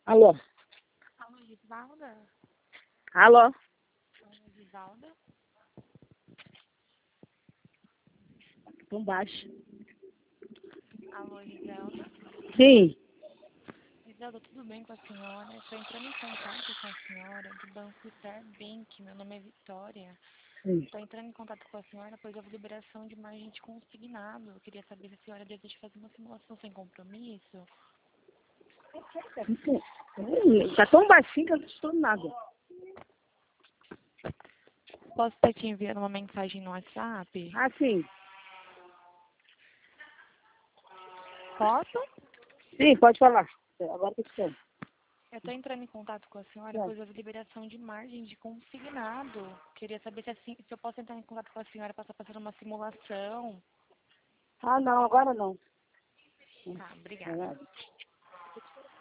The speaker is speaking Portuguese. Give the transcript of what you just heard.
Alô? Alô, Givalda? Alô? Alô, Givalda? Tão baixo. Alô, Givalda? Sim. Givalda, tudo bem com a senhora? Estou entrando em contato com a senhora do Banco Interbank. Meu nome é Vitória. Sim. Estou entrando em contato com a senhora pois houve liberação de margem de consignado. Eu queria saber se a senhora deseja fazer uma simulação sem compromisso. Tá tão baixinho que eu não estou nada. Posso estar te enviando uma mensagem no WhatsApp? Ah, sim. Posso? Sim, pode falar. Agora que você. Eu estou entrando em contato com a senhora pois houve liberação de margem de consignado. Queria saber se eu posso entrar em contato com a senhora para estar fazendo uma simulação. Ah, não, agora não. Tá, obrigada. Agora.